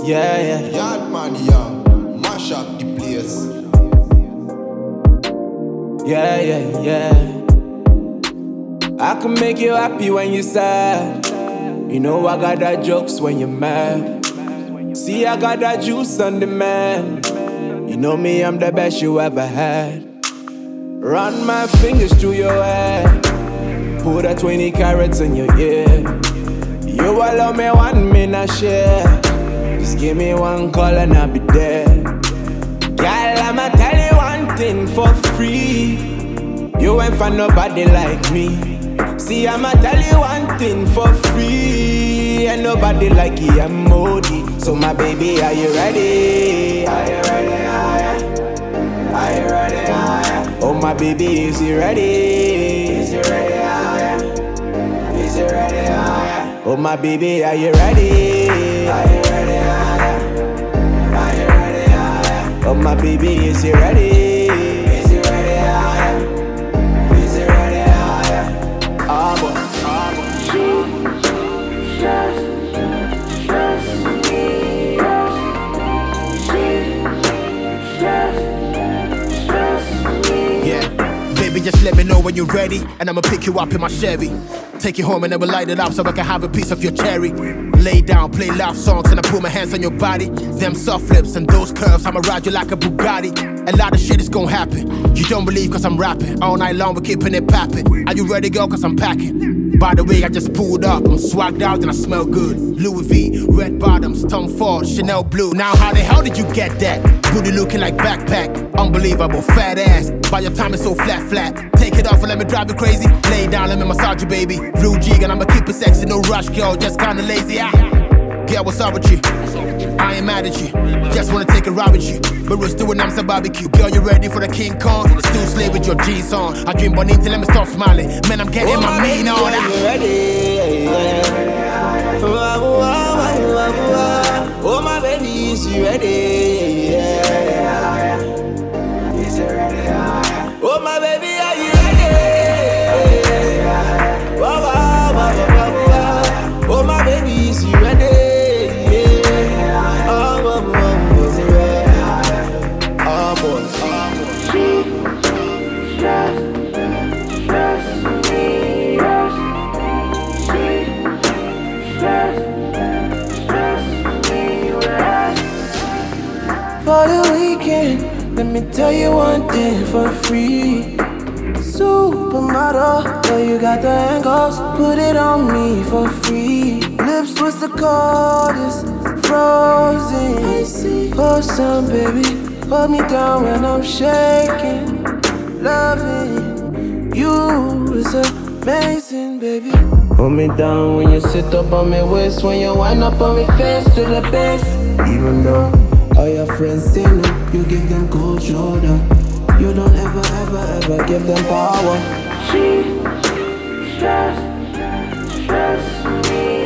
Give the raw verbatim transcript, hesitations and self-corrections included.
Yeah, yeah. Yard man, young, mash up the place. Yeah, yeah, yeah. I can make you happy when you're sad. You know I got that jokes when you're mad. See, I got that juice on demand. You know me, I'm the best you ever had. Run my fingers through your hair. Put a twenty carats in your ear. You allow me one minute share. Just give me one call and I'll be there. Girl, I'ma tell you one thing for free. You ain't find nobody like me. See, I'ma tell you one thing for free. Ain't nobody like you, I'm Modi. So my baby, are you ready? Are you ready? Are you, are you ready? Are you? Oh my baby, is you ready? Is you ready? Are you? Is you ready? Are you? Oh my baby, are you ready? Are you ready? Are you? Are you ready? Are you? Oh my baby, is you ready? Is you ready? Are you? Is you ready? Are you? Ah, boy. Ah, boy. She just trusts me. She just trusts me. Yeah, baby, just let me know when you're ready, and I'ma pick you up in my Chevy. Take you home and then we'll light it up so I can have a piece of your cherry. Lay down, play love songs, and I put my hands on your body. Them soft lips and those curves, I'ma ride you like a Bugatti. A lot of shit is gon' happen. You don't believe cause I'm rapping. All night long we're keeping it poppin'. Are you ready, girl? Cause I'm packing. By the way, I just pulled up. I'm swagged out and I smell good. Louis V, red bottoms, Tom Ford, Chanel blue. Now how the hell did you get that? Booty looking like backpack. Unbelievable, fat ass. By your time it's so flat, flat. Take it off and let me drive you crazy. Lay down, let me massage you, baby. Real G, and I'ma keep it sexy. No rush, girl, just kinda lazy. Ah. Girl, what's up with you? I ain't mad at you. Just wanna take a ride with you. But we're still in Amsterdam barbecue. Girl, you ready for the King Kong? Still slay with your G's on. I dream bonita, let me stop smiling. Man, I'm getting Oh, my mean on. Are you ready? Yeah. Oh, oh, oh, oh, oh, oh, my baby, is you ready? Yeah. Is you ready? Oh, my baby, are you ready? Oh, oh, oh, oh, oh, oh, oh, my baby, is you ready? Yeah. Oh, oh, oh, is you ready? Oh, boy. Oh, boy. She just trusts me. She just trusts me. For the weekend, let me tell you one thing for free. Supermodel, girl, you got the angles, put it on me for free. Lips was the coldest, frozen. Pour some, baby, hold me down when I'm shaking. Loving you is amazing, baby. Hold me down when you sit up on my waist, when you wind up on my face to the base. Even though all your friends say no, you give them cold shoulder. You don't ever, ever, ever give them power. She just trusts me.